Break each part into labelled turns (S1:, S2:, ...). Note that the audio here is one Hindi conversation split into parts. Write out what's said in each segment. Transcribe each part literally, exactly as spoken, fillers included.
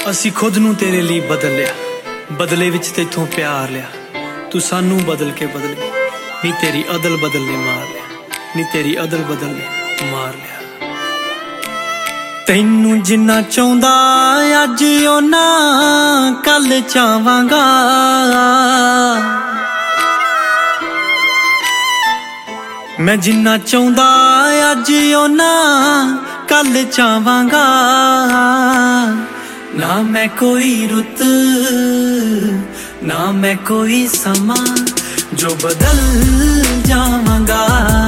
S1: ਅਸੀਂ ਖੁਦ ਨੂੰ ਤੇਰੇ ਲਈ ਬਦਲ ਲਿਆ, ਬਦਲੇ ਵਿੱਚ ਤੇਥੋਂ ਪਿਆਰ ਲਿਆ। ਤੂੰ ਸਾਨੂੰ ਬਦਲ ਕੇ ਬਦਲ ਗਈ, ਨੀ ਤੇਰੀ ਅਦਲ ਬਦਲ ਨੇ ਮਾਰ ਲਿਆ, ਨੀ ਤੇਰੀ ਅਦਲ ਬਦਲ ਨੇ ਮਾਰ ਲਿਆ। ਤੈਨੂੰ ਜਿੰਨਾ ਚਾਹੁੰਦਾ ਅੱਜ ਉਹਨਾਂ ਕੱਲ ਚਾਹਾਂਗਾ, ਮੈਂ ਜਿੰਨਾ ਚਾਹੁੰਦਾ ਅੱਜ ਉਹਨਾਂ ਕੱਲ ਚਾਹਾਂਗਾ। ਨਾ ਮੈਂ ਕੋਈ ਰੁੱਤ ਨਾ ਮੈਂ ਕੋਈ ਸਮਾਂ ਜੋ ਬਦਲ ਜਾਵਾਂਗਾ।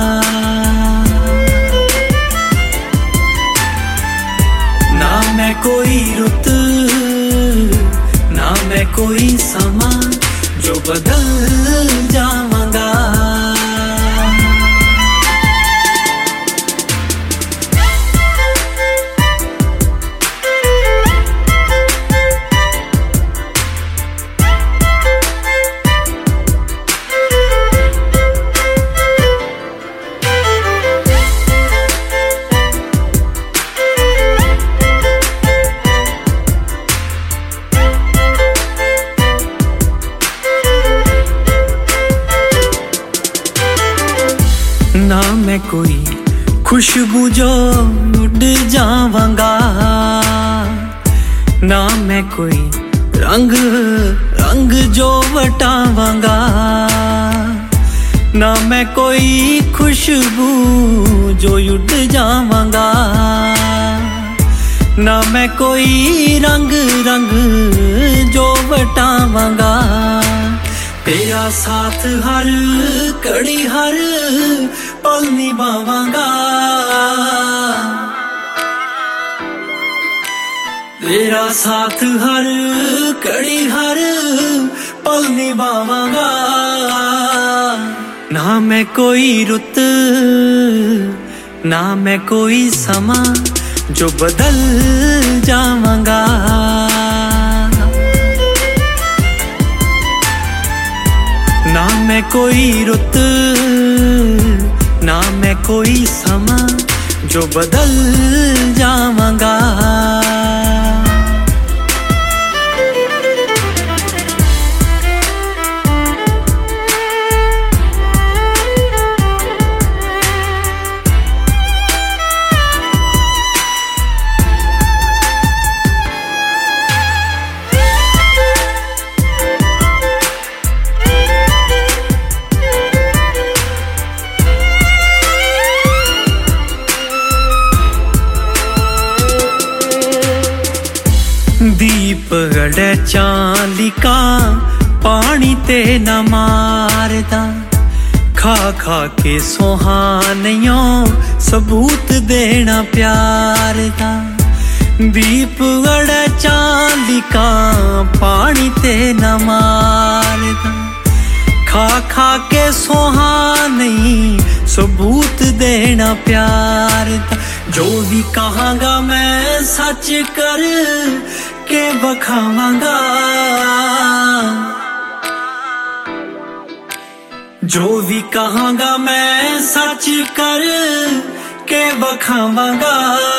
S1: ਨਾ ਮੈਂ ਕੋਈ ਰੁੱਤ ਨਾ ਮੈਂ ਕੋਈ ਸਮਾਂ ਜੋ ਬਦਲ ਜਾਵਾਂਗਾ। ना मैं कोई खुशबू जो उड़ जावांगा, ना मैं कोई रंग रंग जो वटावांगा। ना मैं कोई खुशबू जो उड़ जावांगा, ना मैं कोई रंग रंग जो वटावांगा। तेरा साथ हर कड़ी हर पल निभावांगा। तेरा साथ हर कड़ी हर पल निभावांगा। ना मैं कोई रुत ना मैं कोई समा जो बदल जावांगा। ना मैं कोई रुत ना मैं कोई समा जो बदल जावांगा। दीप गड़े चालिका पानी ते न मारदा, खा खा के सुहानियों सबूत देना प्यार दा। दीप गड़े चालिका पानी ते न मारदा, खा खा के सुहानी सबूत देना प्यार दा। जो भी कहांगा मैं सच कर के बखावांगा। जो भी कहांगा मैं सच कर के बखावांगा।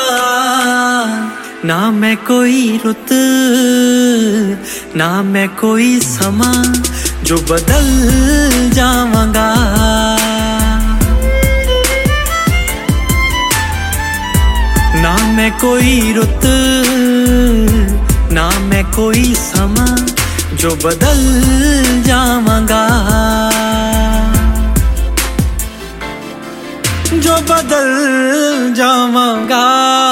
S1: ना मैं कोई रुत ना मैं कोई समा जो बदल जावांगा। ना मैं कोई रुत ना मैं कोई समा जो बदल जावांगा। जो बदल जावांगा।